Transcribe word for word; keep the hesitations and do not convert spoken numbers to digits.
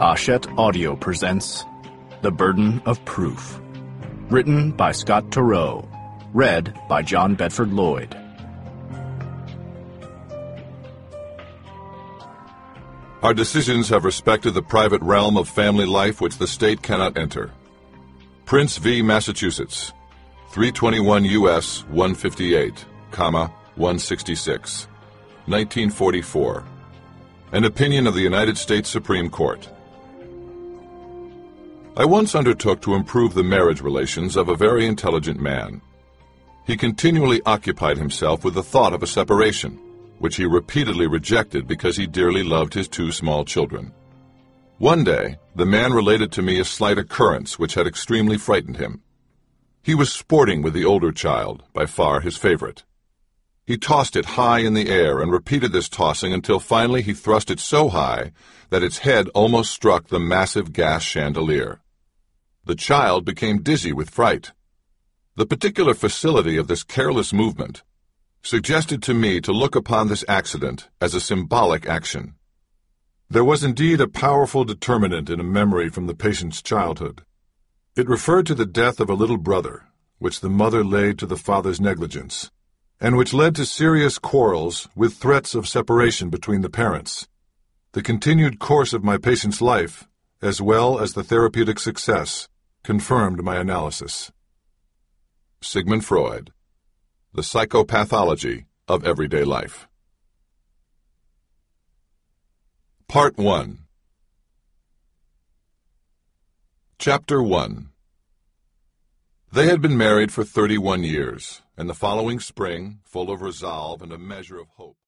Hachette Audio presents The Burden of Proof. Written by Scott Turow. Read by John Bedford Lloyd. Our decisions have respected the private realm of family life which the state cannot enter. Prince v. Massachusetts, three twenty-one U S one fifty-eight, comma, one sixty-six, nineteen forty-four. An opinion of the United States Supreme Court. I once undertook to improve the marriage relations of a very intelligent man. He continually occupied himself with the thought of a separation, which he repeatedly rejected because he dearly loved his two small children. One day, the man related to me a slight occurrence which had extremely frightened him. He was sporting with the older child, by far his favorite. He tossed it high in the air and repeated this tossing until finally he thrust it so high that its head almost struck the massive gas chandelier. The child became dizzy with fright. The particular facility of this careless movement suggested to me to look upon this accident as a symbolic action. There was indeed a powerful determinant in a memory from the patient's childhood. It referred to the death of a little brother, which the mother laid to the father's negligence, and which led to serious quarrels with threats of separation between the parents. The continued course of my patient's life, as well as the therapeutic success, confirmed my analysis. Sigmund Freud, The Psychopathology of Everyday Life. Part one. Chapter one. They had been married for thirty-one years, and the following spring, full of resolve and a measure of hope,